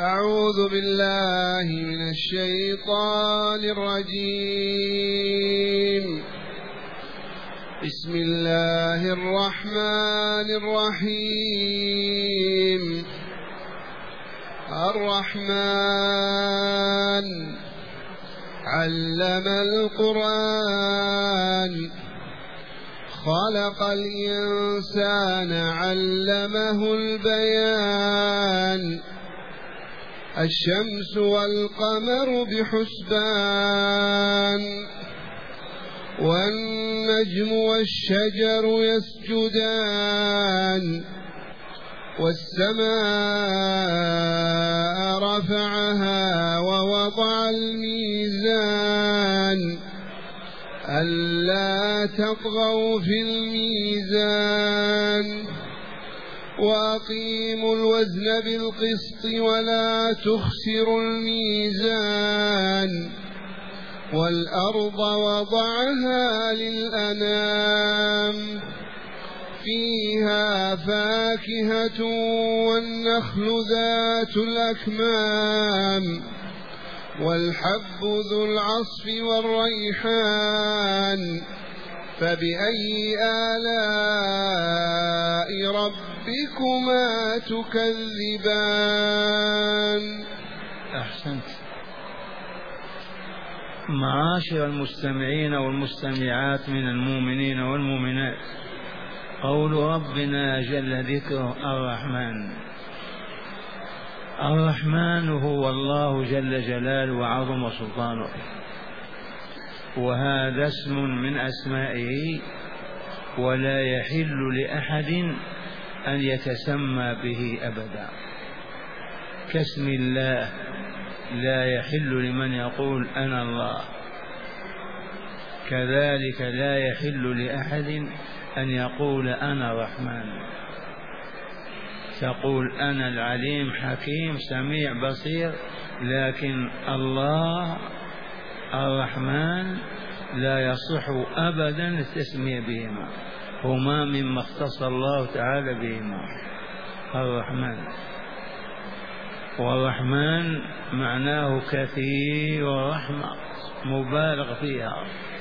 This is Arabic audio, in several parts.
أعوذ بالله من الشيطان الرجيم. بسم الله الرحمن الرحيم. الرحمن علم القرآن خلق الإنسان علمه البيان الشمس والقمر بحسبان والنجم والشجر يسجدان والسماء رفعها ووضع الميزان ألا تطغوا في الميزان وأقيموا الوزن بالقسط ولا تخسروا الميزان والأرض وضعها للأنام فيها فاكهة والنخل ذات الأكمام والحب ذو العصف والريحان فبأي آلاء ربكما تكذبان. أحسنت. معاشر المستمعين والمستمعات من المؤمنين والمؤمنات، قول ربنا جل ذكره الرحمن. الرحمن هو الله جل جلاله وعظم سلطانه، وهذا اسم من أسمائه، ولا يحل لأحد أن يتسمى به أبدا، كاسم الله لا يحل لمن يقول أنا الله، كذلك لا يحل لأحد أن يقول أنا الرحمن، تقول أنا العليم حكيم سميع بصير، لكن الله الرحمن لا يصح أبدا التسمية بهما، هما مما اختص الله تعالى بهما الرحمن. والرحمن معناه كثير ورحمة مبالغ فيها.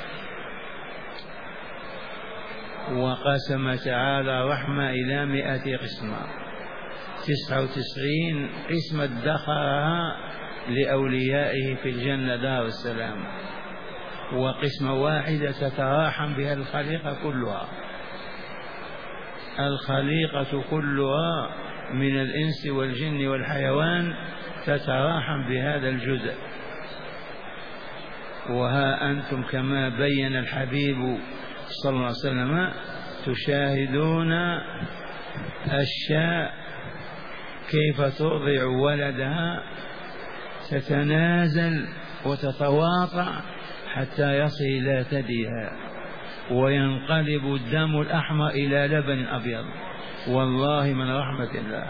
وقسم تعالى رحمة إلى 100 قسمة، 99 قسمة ادخرها لأوليائه في الجنة دار السلام، وقسمة واحدة تتراحم بها الخليقة كلها، الخليقة كلها من الإنس والجن والحيوان تتراحم بهذا الجزء. وها أنتم كما بين الحبيب صلى الله عليه وسلم تشاهدون الشاء كيف ترضع ولدها، تتنازل وتتواطأ حتى يصل إلى ثديها وينقلب الدم الأحمر إلى لبن أبيض، والله من رحمة الله.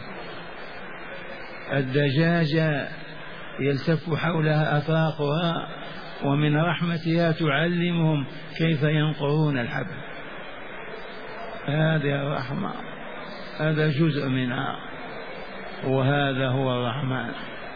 الدجاجة يلتف حولها أفاقها، ومن رحمتها تعلمهم كيف ينقرون الحبل، هذه الرحمة، هذا جزء منها، وهذا هو الرحمن.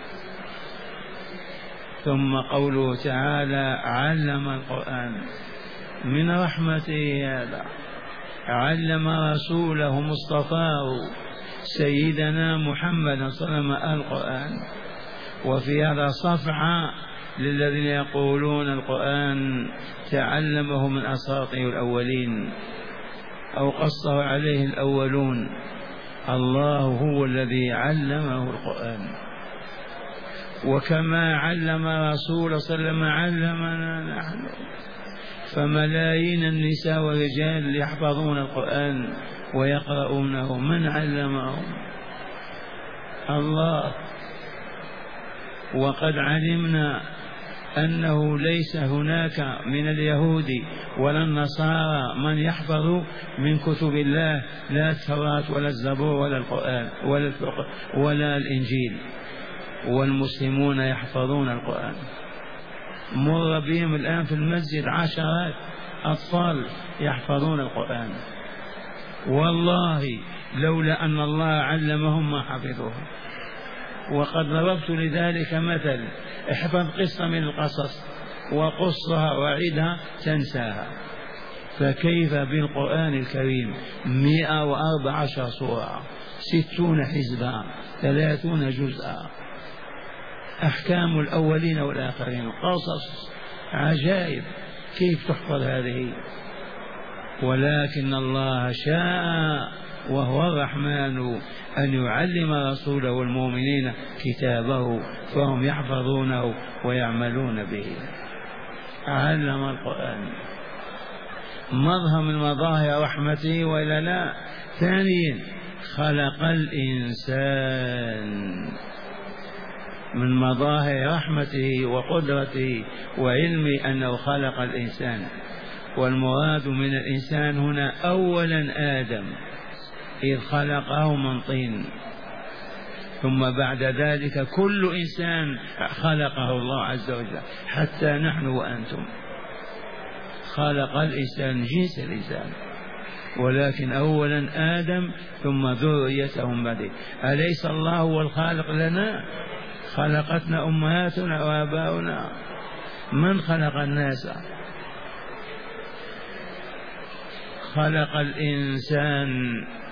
ثم قوله تعالى علم القرآن، من رحمته هذا علم رسوله مصطفاه سيدنا محمد صلى الله عليه وسلم القرآن. وفي هذا صفحة للذين يقولون القرآن تعلمه من أساطير الأولين أو قصه عليه الأولون. الله هو الذي علمه القرآن، وكما علم رسول صلى الله عليه وسلم علمنا نحن، فملايين النساء والرجال يحفظون القرآن ويقرؤونه، من علمهم؟ الله. وقد علمنا أنه ليس هناك من اليهود ولا النصارى من يحفظ من كتب الله، لا التوراة ولا الزبور ولا القرآن ولا الإنجيل، والمسلمون يحفظون القرآن. مر بهم الآن في المسجد عشرات أطفال يحفظون القرآن، والله لولا أن الله علمهم ما حفظوه. وقد ضربت لذلك مثل: احفظ قصة من القصص وقصها وعدها تنساها، فكيف بالقرآن الكريم 114 سورة 60 حزبا 30 جزءا، أحكام الأولين والآخرين، قصص عجائب، كيف تحفظ هذه؟ ولكن الله شاء وهو الرحمن أن يعلم رسوله والمؤمنين كتابه فهم يحفظونه ويعملون به. علم القرآن مظهر من مظاهر رحمته وإلا لا؟ ثانيا خلق الإنسان، من مظاهر رحمته وقدرته وعلمه أنه خلق الإنسان، والمراد من الإنسان هنا أولا آدم إذ خلقه من طين، ثم بعد ذلك كل إنسان خلقه الله عز وجل حتى نحن وأنتم، خلق الإنسان جنس الإنسان، ولكن أولا آدم ثم ذريتهم بعده. أليس الله هو الخالق لنا؟ خلقتنا أمهاتنا وآباؤنا، من خلق الناس؟ خلق الإنسان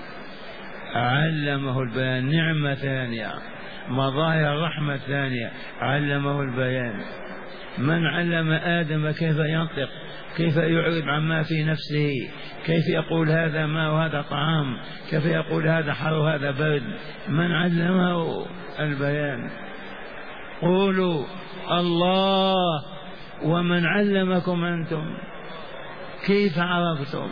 علمه البيان، نعمة ثانية، مظاهر رحمة ثانية، علمه البيان. من علم آدم كيف ينطق، كيف يعرض عما في نفسه، كيف يقول هذا ماء وهذا طعام، كيف يقول هذا حر وهذا برد، من علمه البيان؟ قولوا الله. ومن علمكم أنتم؟ كيف عرفتم؟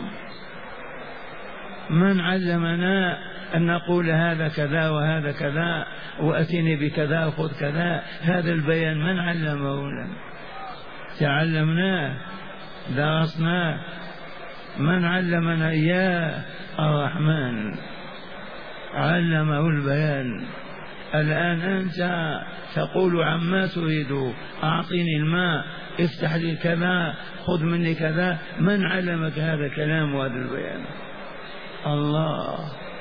من علمنا أن نقول هذا كذا وهذا كذا وأتني بكذا وخذ كذا؟ هذا البيان من علمه لنا؟ تعلمناه، درسناه، من علمنا إياه؟ الرحمن علمه البيان. الآن أنت تقول عما تريد، أعطيني الماء، افتح لي كذا، خذ مني كذا، من علمك هذا الكلام وهذا البيان؟ الله.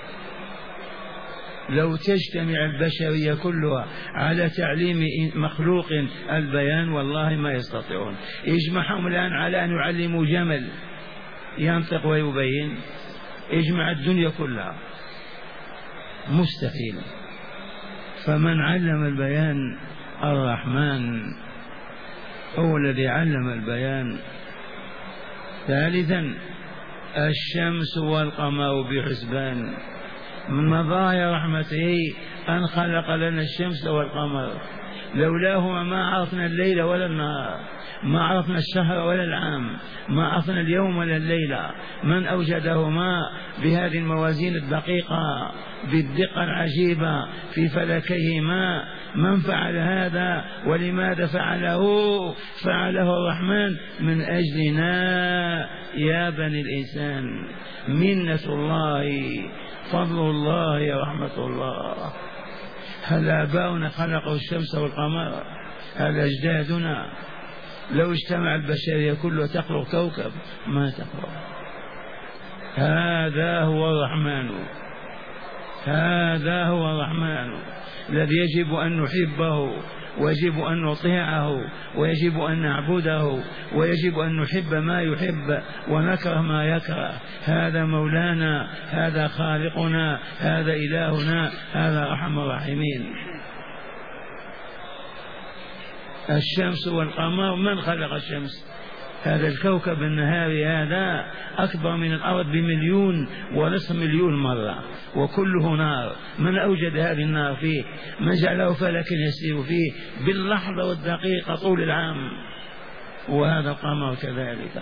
لو تجتمع البشرية كلها على تعليم مخلوق البيان والله ما يستطيعون. اجمعهم الآن على أن يعلموا جمل ينطق ويبين، اجمع الدنيا كلها، مستحيل. فمن علم البيان الرحمن هو الذي علم البيان. ثالثا الشمس والقمر بحسبان، من مظاهر رحمته أن خلق لنا الشمس والقمر، لولاهما ما عرفنا الليل ولا النهار، ما عرفنا الشهر ولا العام، ما عرفنا اليوم ولا الليلة. من أوجدهما بهذه الموازين الدقيقة بالدقة العجيبة في فلكيهما؟ من فعل هذا ولماذا فعله؟ فعله الرحمن من أجلنا يا بني الإنسان. منة الله، فضل الله، رحمة الله. هل آباؤنا خلقوا الشمس والقمر؟ هل أجدادنا؟ لو اجتمع البشرية كلها تخلق كوكب ما تخلق. هذا هو الرحمن، هذا هو الرحمن الذي يجب أن نحبه، ويجب أن نطيعه، ويجب أن نعبده، ويجب أن نحب ما يحب ونكره ما يكره. هذا مولانا، هذا خالقنا، هذا إلهنا، هذا أرحم الراحمين. الشمس والقمر، من خلق الشمس؟ هذا الكوكب النهاري هذا أكبر من الأرض ب1.5 مليون مرة، وكله نار. من أوجد هذه النار فيه؟ من جعله فلك يسير فيه باللحظة والدقيقة طول العام. وهذا القمر كذلك.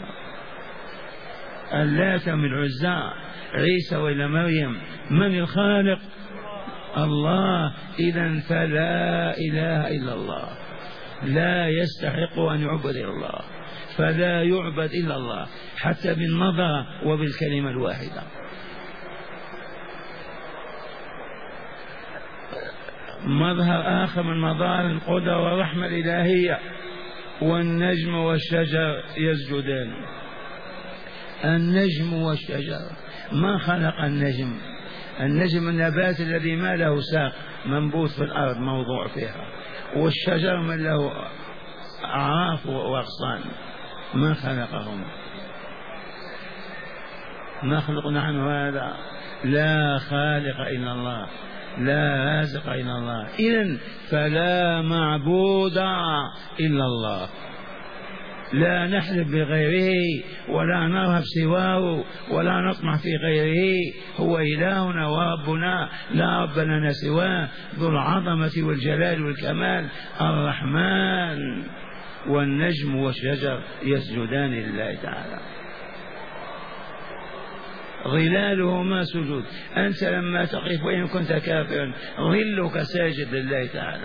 اللات من عزى، عيسى وإلى مريم، من الخالق؟ الله. إذن فلا إله إلا الله، لا يستحق أن يعبد إلا الله، فلا يعبد إلا الله حتى بالنظر وبالكلمة الواحدة. مظهر آخر من مظاهر القدرة والرحمة الإلهية: والنجم والشجر يسجدان. النجم والشجر، ما خلق النجم؟ النجم النبات الذي ما له ساق منبوت في الأرض موضوع فيها، والشجر من له أعراف وأغصان، من خلقهم؟ نخلق نحن هذا؟ لا خالق إلا الله، لا رازق إلا الله. إذن فلا معبود إلا الله، لا نحلف بغيره ولا نرهب سواه ولا نطمع في غيره، هو إلهنا وربنا، لا رب لنا سواه، ذو العظمة والجلال والكمال الرحمن. والنجم والشجر يسجدان لله تعالى، ظلالهما سجود. أنت لما تقف وإن كنت كافرا ظلك ساجد لله تعالى،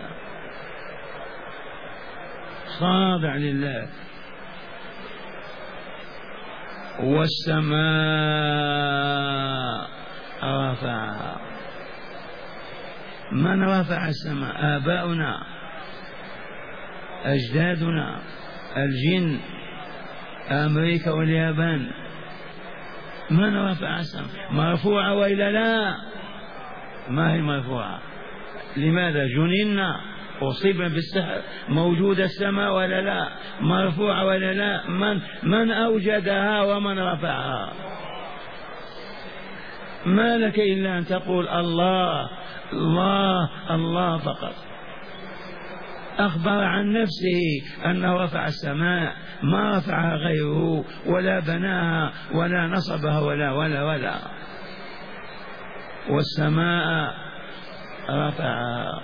خاضع لله. والسماء رفعها. من رفع السماء؟ آباؤنا، أجدادنا، الجن، أمريكا واليابان. من رفع السماء؟ مرفوعة وإلا لا؟ ما هي مرفوعة؟ لماذا جننا؟ أصيبنا بالسحر؟ موجودة السماء ولا لا؟ مرفوعة ولا لا؟ من أوجدها ومن رفعها؟ ما لك إلا أن تقول الله الله الله فقط. أخبر عن نفسه أنه رفع السماء، ما رفعها غيره، ولا بناها ولا نصبها ولا ولا ولا. والسماء رفعها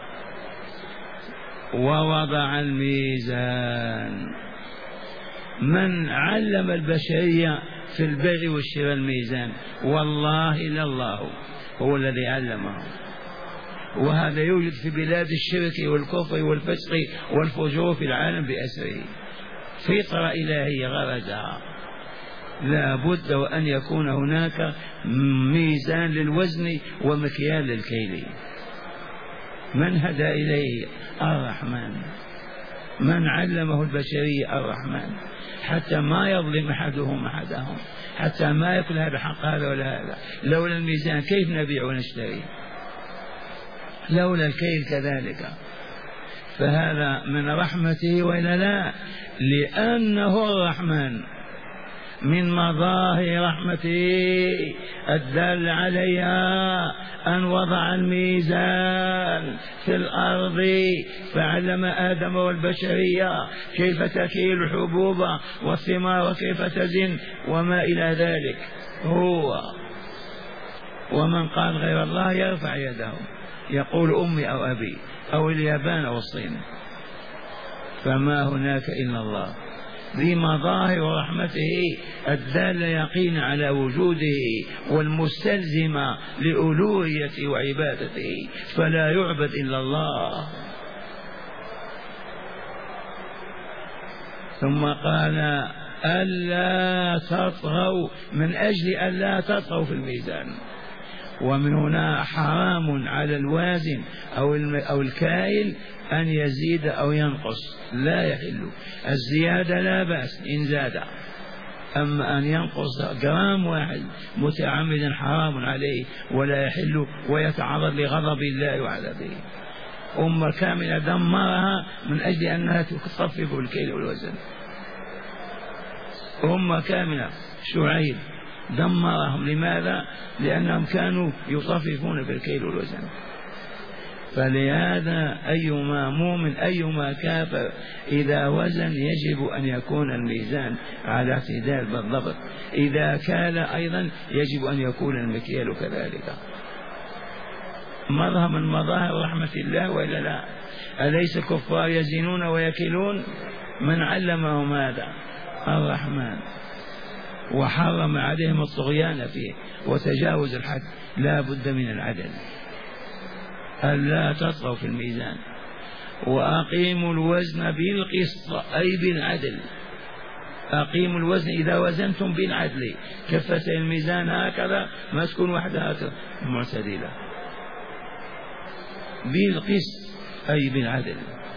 ووضع الميزان. من علم البشرية في البيع والشراء الميزان؟ والله إلا الله، هو الذي علمه. وهذا يوجد في بلاد الشرك والكفر والفسق والفجور في العالم بأسره. فطرة إلهية غرزها، لا بد وأن يكون هناك ميزان للوزن ومكيال للكيل. من هدى إليه؟ الرحمن. من علمه البشرية؟ الرحمن. حتى ما يظلم أحدهم أحدهم، حتى ما يكون هذا حق هذا ولا هذا. لولا الميزان كيف نبيع ونشتري؟ لولا الكيل كذلك. فهذا من رحمته وإلا لا؟ لأنه الرحمن. من مظاهر رحمته الدال عليها أن وضع الميزان في الأرض، فعلم آدم والبشرية كيف تكيل الحبوب والثمار وكيف تزن وما إلى ذلك. هو ومن قال غير الله يرفع يده، يقول أمي أو أبي أو اليابان أو الصين، فما هناك إلا الله. ذي مظاهر رحمته الدالة يقين على وجوده والمستلزمة لألوهيته وعبادته، فلا يعبد إلا الله. ثم قال ألا تطغوا، من أجل ألا تطغوا في الميزان. ومن هنا حرام على الوازن أو الكائل أن يزيد أو ينقص، لا يحل. الزيادة لا بأس إن زاد، أما أن ينقص جرام واحد متعمدا حرام عليه ولا يحل، ويتعرض لغضب الله وعذابه. أمة كاملة دمرها من أجل أنها تخفف الكيل والوزن. أمة كاملة شعيب دمرهم. لماذا؟ لأنهم كانوا يطففون في الكيل والوزن. فلهذا أيما مؤمن أيما كافر إذا وزن يجب أن يكون الميزان على اعتدال بالضبط، إذا كال أيضا يجب أن يكون المكيال كذلك. مظهر من مظاهر رحمة الله وإلا لا؟ أليس الكفار يزنون ويكلون؟ من علمهم هذا؟ الرحمن. وحرم عليهم الطغيان فيه وتجاوز الحد. لا بد من العدل، ألا تطغوا في الميزان. وأقيموا الوزن بالقسط أي بالعدل. أقيموا الوزن إذا وزنتم بالعدل، كفتي الميزان هكذا ما تكون واحدة هكذا معتدلة، بالقسط أي بالعدل.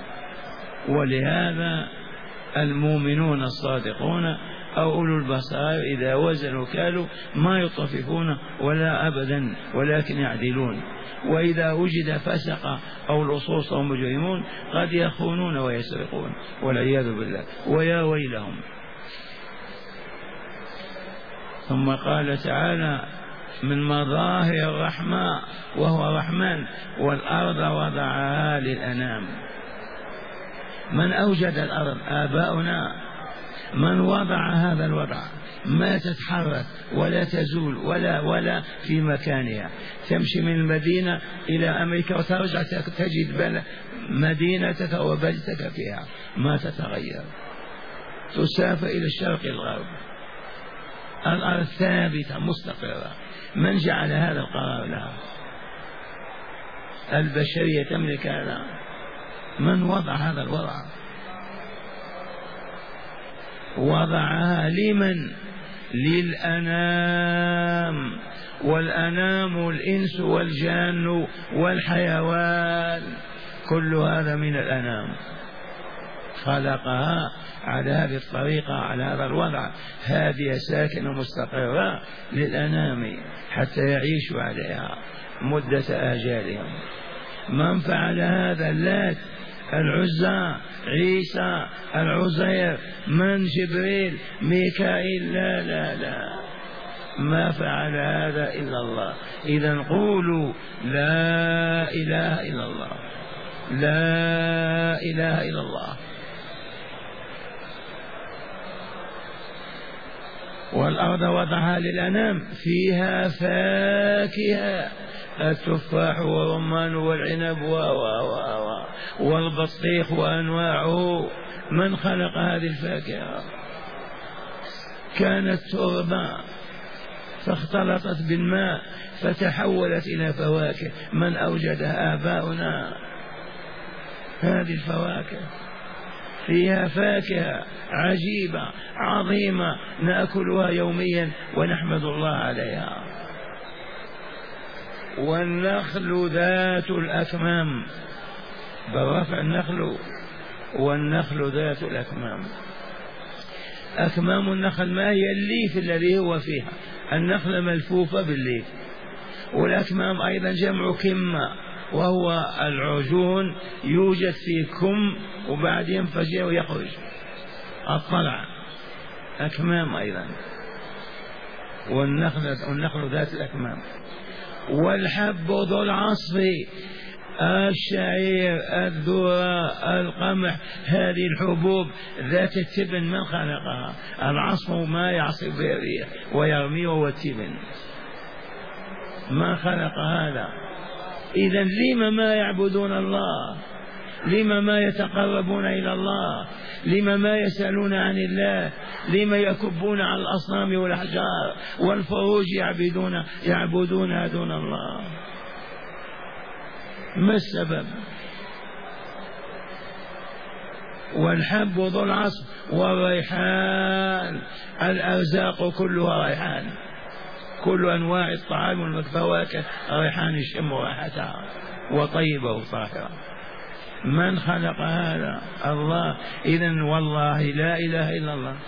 ولهذا المؤمنون الصادقون أو أولو البصائر إذا وزنوا كالوا ما يطففون ولا أبدا، ولكن يعدلون. وإذا وجد فسق أو لصوص أو مجرمون قد يخونون ويسرقون والعياذ بالله، ويا ويلهم. ثم قال تعالى من مظاهر الرحمة وهو رحمن: والأرض وضعها للأنام. من أوجد الأرض؟ آباؤنا. من وضع هذا الوضع؟ ما تتحرك ولا تزول ولا في مكانها. تمشي من المدينة إلى أمريكا وترجع تجد مدينتك وبلدتك فيها ما تتغير. تسافر إلى الشرق الغرب، الأرض ثابتة مستقرة. من جعل هذا القرار لها؟ البشرية تملك هذا؟ من وضع هذا الوضع؟ وضعها لمن؟ للأنام، والأنام الإنس والجان والحيوان، كل هذا من الأنام. خلقها على هذه الطريقة، على هذا الوضع، هادية ساكنة مستقرة للأنام حتى يعيشوا عليها مدة آجالهم. من فعل هذا؟ اللات، العزى، عيسى، العزير، من؟ جبريل، ميكائيل. لا لا لا، ما فعل هذا إلا الله. إذا قولوا لا إله إلا الله، لا إله إلا الله. والأرض وضعها للأنام فيها فاكهة، التفاح والرمان والعنب والبطيخ وأنواعه. من خلق هذه الفاكهة؟ كانت تربة فاختلطت بالماء فتحولت إلى فواكه. من أوجدها؟ آباؤنا. هذه الفواكه فيها فاكهة عجيبة عظيمة نأكلها يوميا ونحمد الله عليها. والنخل ذات الأكمام، بالرفع النخل، والنخل ذات الأكمام. أكمام النخل ما هي؟ الليف الذي هو فيها. النخلة ملفوفة بالليف. والأكمام أيضا جمع كمة، وهو العجون يوجد في كم وبعد ينفجر ويخرج الطلع، أكمام أيضا. والنخل ذات الأكمام. والحب ذو العصف، الشعير، الذرة، القمح، هذه الحبوب ذات التبن. من خلقها؟ العصف ما يعصف به الريح ويرميه والتبن. ما خلق هذا؟ إذا لما ما يعبدون الله؟ لما ما يتقربون إلى الله؟ لما ما يسألون عن الله؟ لما يكبون على الأصنام والأحجار والفروج يعبدونها دون الله؟ ما السبب؟ والحب ذو العصف والريحان، الأرزاق كلها ريحان، كل أنواع الطعام والفواكه ريحان يشم رائحتها وطيبة وطاهرة. من خلق هذا؟ الله. إذن والله لا إله إلا الله،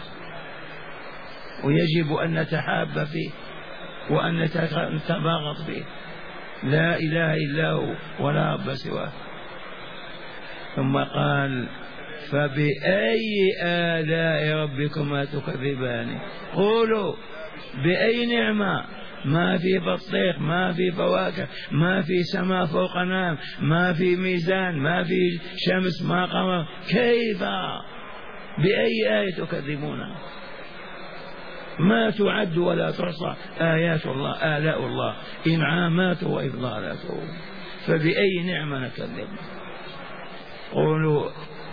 ويجب أن نتحاب فيه وأن نتباغض فيه. لا إله إلا هو ولا رب سواه. ثم قال فبأي آلاء ربكما تكذبان؟ قولوا بأي نعمة؟ ما في بطيخ، ما في فواكه، ما في سماء فوقنا، ما في ميزان، ما في شمس، ما قمر. كيف؟ بأي آية تكذبون؟ ما تعد ولا تحصى آيات الله، آلاء الله، إنعاماته وإفضالاته. فبأي نعمة نكذب؟ قولوا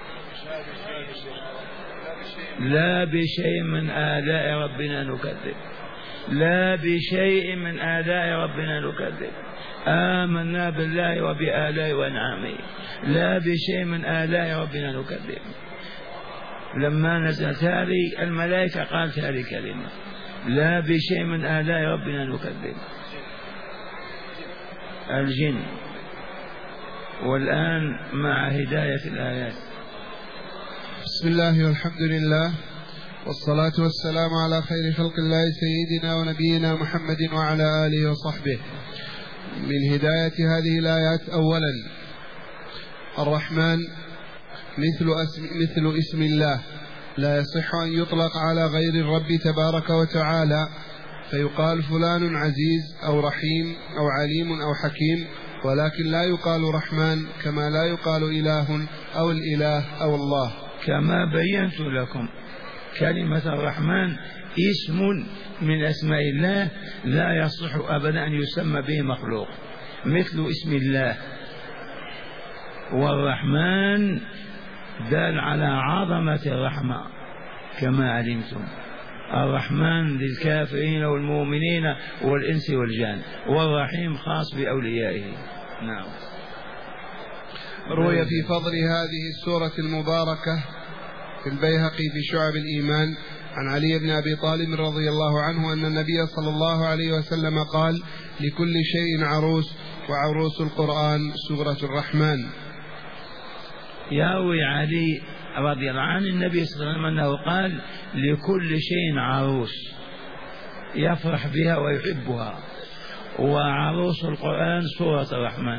لا بشيء من آلاء ربنا نكذب، لا بشيء من آلاء ربنا نكذب. آمنا بالله وبآلائه وأنعامه، لا بشيء من آلاء ربنا نكذب. لما نزلت هذه الملائكة قالت هذه الكلمة، لا بشيء من آلاء ربنا نكذب. الجن. والآن مع هداية الآيات. بسم الله والحمد لله، والصلاة والسلام على خير خلق الله سيدنا ونبينا محمد وعلى آله وصحبه. من هداية هذه الآيات: أولا، الرحمن مثل اسم الله، لا يصح أن يطلق على غير الرب تبارك وتعالى، فيقال فلان عزيز أو رحيم أو عليم أو حكيم، ولكن لا يقال رحمن كما لا يقال إله أو الإله أو الله. كما بينت لكم كلمة الرحمن اسم من أسماء الله لا يصح أبدا أن يسمى به مخلوق، مثل اسم الله. والرحمن دال على عظمة الرحمة كما علمتم، الرحمن للكافرين والمؤمنين والإنس والجان، والرحيم خاص بأوليائه. نعم. روي في فضل هذه السورة المباركة في البيهقي في شعب الإيمان عن علي بن أبي طالب رضي الله عنه أن النبي صلى الله عليه وسلم قال: لكل شيء عروس، وعروس القرآن سورة الرحمن. يروي علي رضي الله عنه النبي صلى الله عليه وسلم أنه قال: لكل شيء عروس يفرح بها ويحبها، وعروس القرآن سورة الرحمن.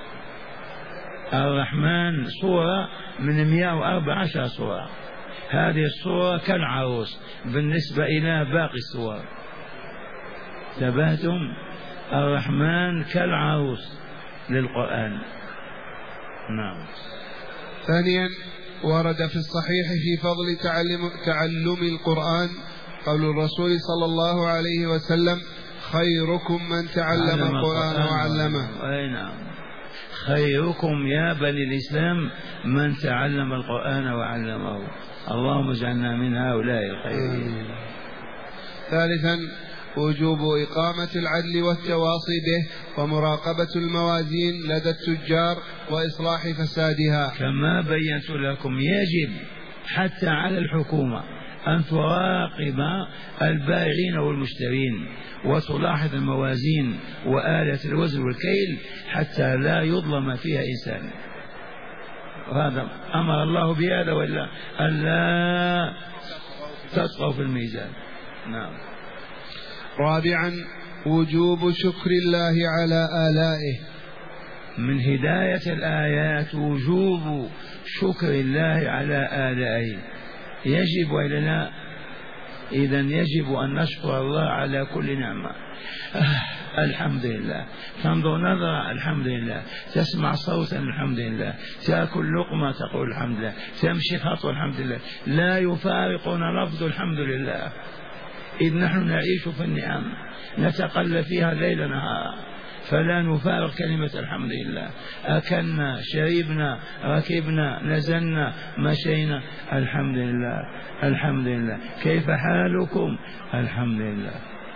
الرحمن سورة من 114 سورة، هذه السورة كالعروس بالنسبة إلى باقي السور. تبهتم؟ الرحمن كالعروس للقرآن. نعم. ثانيا، ورد في الصحيح في فضل تعلم القرآن قول الرسول صلى الله عليه وسلم: خيركم من تعلم القرآن وعلمه. أي نعم، خيركم يا بني الإسلام من تعلم القرآن وعلمه. اللهم اجعلنا من هؤلاء الخيرين. ثالثا، وجوب إقامة العدل والتواصي به ومراقبة الموازين لدى التجار وإصلاح فسادها. كما بينت لكم يجب حتى على الحكومة أن تراقب البائعين والمشترين وتلاحظ الموازين وآلة الوزن والكيل حتى لا يظلم فيها إنسان. هذا أمر الله بهذا، ولا ألا تطغوا في الميزان. نعم. رابعا، وجوب شكر الله على آلائه. من هداية الآيات وجوب شكر الله على آلائه. يجب وإلا لا؟ إذن يجب أن نشكر الله على كل نعمة. الحمد لله. تنظر نظرة الحمد لله، تسمع صوتا الحمد لله، تأكل لقمة تقول الحمد لله، تمشي خطوة الحمد لله، لا يفارقنا لفظ الحمد لله، إذ نحن نعيش في النعم نتقلب فيها ليل نهارا، فلا نفارق كلمة الحمد لله. أكلنا، شربنا، ركبنا، نزلنا، مشينا، الحمد لله الحمد لله. كيف حالكم؟ الحمد لله.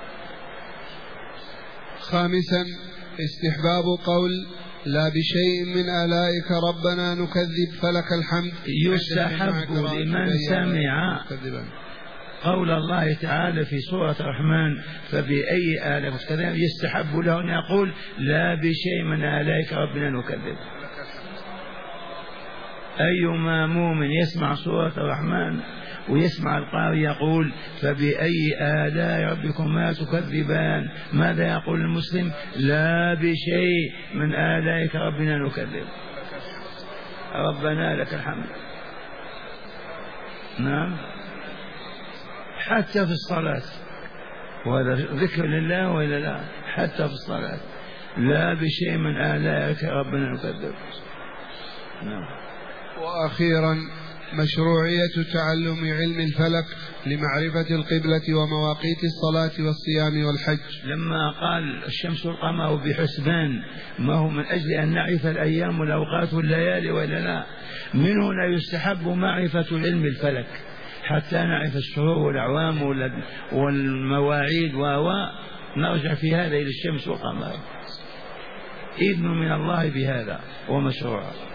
خامسا، استحباب قول: لا بشيء من آلائك ربنا نكذب فلك الحمد. يستحب لمن سمع قول الله تعالى في سورة الرحمن: فبأي آلاء تكذبون، يستحب له أن يقول: لا بشيء من آلائك ربنا نكذب. أيما مؤمن يسمع سورة الرحمن ويسمع القارئ يقول: فبأي آلاء ربكما تكذبان، ماذا يقول المسلم؟ لا بشيء من آلائك ربنا نكذب. ربنا لك الحمد. نعم. حتى في الصلاة، وهذا ذكر لله وإلا لا؟ حتى في الصلاة: لا بشيء من آلائك ربنا نكذب. نعم. وأخيرا، مشروعية تعلم علم الفلك لمعرفة القبلة ومواقيت الصلاة والصيام والحج. لما قال الشمس والقمر بحسبان، ما هو من أجل أن نعرف الأيام والأوقات والليالي وإلا لا؟ من هنا يستحب معرفة علم الفلك حتى نعرف الشهور والأعوام والمواعيد ونرجع في هذا إلى الشمس والقمر. إذن من الله بهذا ومشروع.